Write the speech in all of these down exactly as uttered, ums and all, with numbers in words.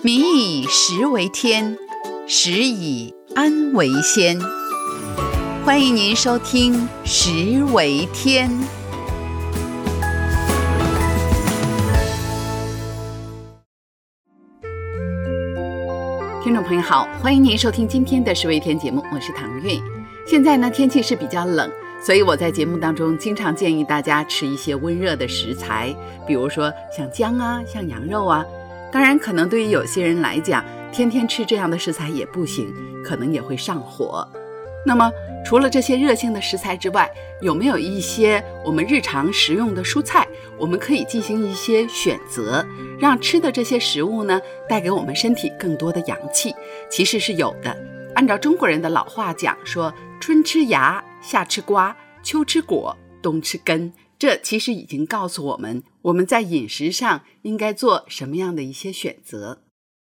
民以食为天，食以安为先。欢迎您收听食为天。听众朋友好，欢迎您收听今天的食为天节目，我是唐韵。现在呢，天气是比较冷，所以我在节目当中经常建议大家吃一些温热的食材，比如说像姜啊，像羊肉啊。当然可能对于有些人来讲，天天吃这样的食材也不行，可能也会上火。那么除了这些热性的食材之外，有没有一些我们日常食用的蔬菜，我们可以进行一些选择，让吃的这些食物呢带给我们身体更多的阳气？其实是有的。按照中国人的老话讲说，春吃芽，夏吃瓜，秋吃果，冬吃根，这其实已经告诉我们，我们在饮食上应该做什么样的一些选择。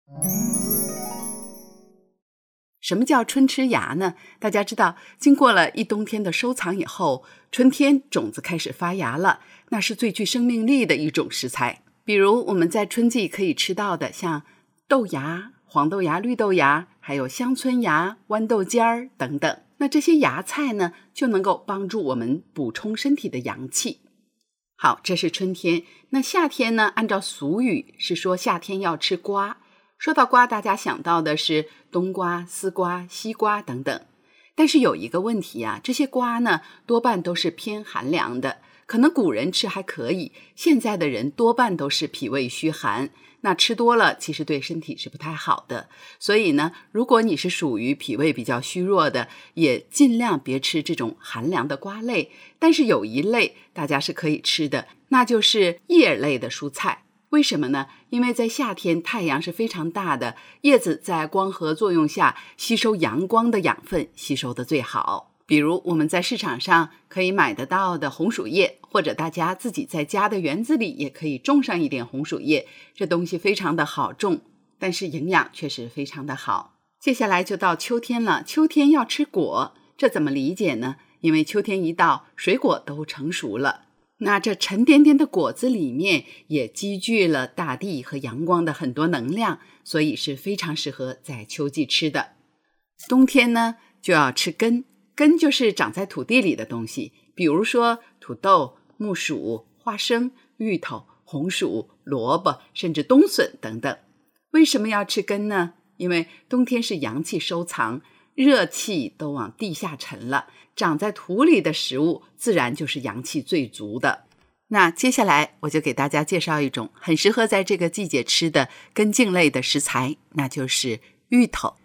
什么叫春吃芽呢？大家知道，经过了一冬天的收藏以后，春天种子开始发芽了，那是最具生命力的一种食材。比如我们在春季可以吃到的，像豆芽、黄豆芽、绿豆芽，还有香椿芽、豌豆尖儿等等。那这些芽菜呢，就能够帮助我们补充身体的阳气。好，这是春天。那夏天呢，按照俗语是说夏天要吃瓜。说到瓜，大家想到的是冬瓜、丝瓜、西瓜等等。但是有一个问题啊，这些瓜呢，多半都是偏寒凉的。可能古人吃还可以，现在的人多半都是脾胃虚寒，那吃多了其实对身体是不太好的。所以呢，如果你是属于脾胃比较虚弱的，也尽量别吃这种寒凉的瓜类。但是有一类大家是可以吃的，那就是叶类的蔬菜。为什么呢？因为在夏天太阳是非常大的，叶子在光合作用下吸收阳光的养分吸收的最好。比如我们在市场上可以买得到的红薯叶，或者大家自己在家的园子里也可以种上一点红薯叶，这东西非常的好种，但是营养确实非常的好。接下来就到秋天了，秋天要吃果，这怎么理解呢？因为秋天一到，水果都成熟了，那这沉甸甸的果子里面也积聚了大地和阳光的很多能量，所以是非常适合在秋季吃的。冬天呢，就要吃根。根就是长在土地里的东西，比如说土豆、木薯、花生、芋头、红薯、萝卜，甚至冬笋等等。为什么要吃根呢？因为冬天是阳气收藏，热气都往地下沉了，长在土里的食物自然就是阳气最足的。那接下来我就给大家介绍一种很适合在这个季节吃的根茎类的食材，那就是芋头。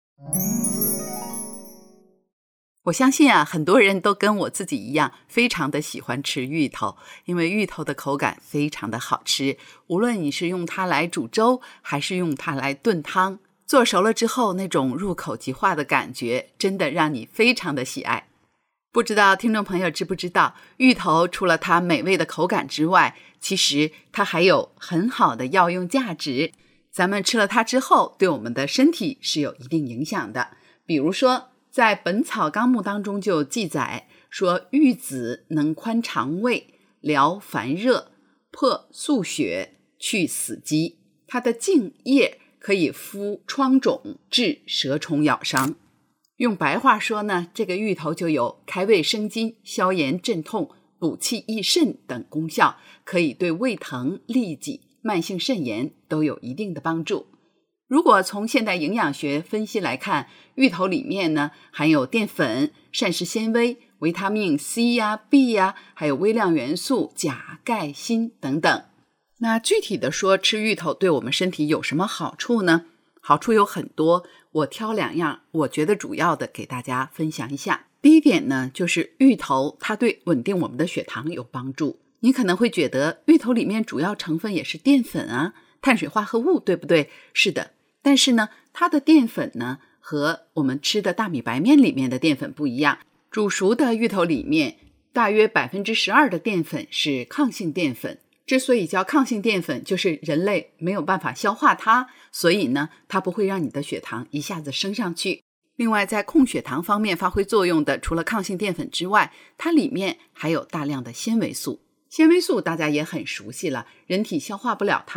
我相信啊，很多人都跟我自己一样，非常的喜欢吃芋头，因为芋头的口感非常的好吃。无论你是用它来煮粥，还是用它来炖汤，做熟了之后，那种入口即化的感觉，真的让你非常的喜爱。不知道听众朋友知不知道，芋头除了它美味的口感之外，其实它还有很好的药用价值。咱们吃了它之后，对我们的身体是有一定影响的。比如说在《本草纲目》当中就记载说，芋子能宽肠胃，疗烦热，破宿血，去死肌。它的茎叶可以敷疮肿，治蛇虫咬伤。用白话说呢，这个芋头就有开胃生津、消炎镇痛、补气益肾等功效，可以对胃疼、痢疾、慢性肾炎都有一定的帮助。如果从现代营养学分析来看，芋头里面呢含有淀粉、膳食纤维、维他命 C 呀、B 呀，还有微量元素钾、钙、锌等等。那具体的说，吃芋头对我们身体有什么好处呢？好处有很多，我挑两样我觉得主要的给大家分享一下。第一点呢，就是芋头它对稳定我们的血糖有帮助。你可能会觉得芋头里面主要成分也是淀粉啊、碳水化合物，对不对？是的，但是呢，它的淀粉呢和我们吃的大米白面里面的淀粉不一样。煮熟的芋头里面大约 百分之十二 的淀粉是抗性淀粉，之所以叫抗性淀粉，就是人类没有办法消化它，所以呢，它不会让你的血糖一下子升上去。另外，在控血糖方面发挥作用的，除了抗性淀粉之外，它里面还有大量的纤维素。纤维素大家也很熟悉了，人体消化不了它，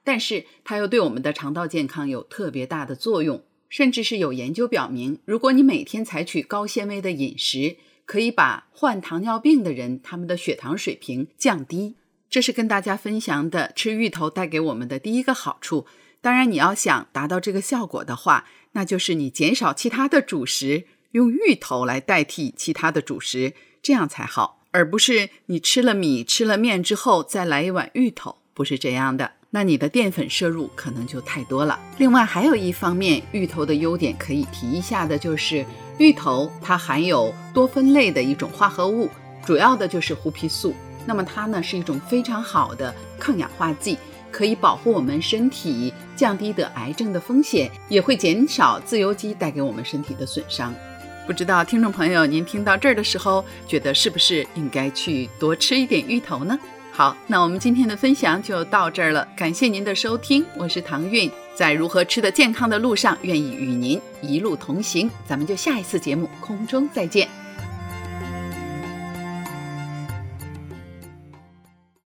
但是它又对我们的肠道健康有特别大的作用，甚至是有研究表明，如果你每天采取高纤维的饮食，可以把患糖尿病的人他们的血糖水平降低。这是跟大家分享的吃芋头带给我们的第一个好处。当然你要想达到这个效果的话，那就是你减少其他的主食，用芋头来代替其他的主食，这样才好，而不是你吃了米吃了面之后再来一碗芋头，不是这样的，那你的淀粉摄入可能就太多了。另外还有一方面芋头的优点可以提一下的，就是芋头它含有多酚类的一种化合物，主要的就是胡皮素，那么它呢是一种非常好的抗氧化剂，可以保护我们身体，降低得癌症的风险，也会减少自由基带给我们身体的损伤。不知道听众朋友您听到这儿的时候，觉得是不是应该去多吃一点芋头呢？好，那我们今天的分享就到这儿了，感谢您的收听，我是唐韵，在如何吃得健康的路上，愿意与您一路同行，咱们就下一次节目空中再见。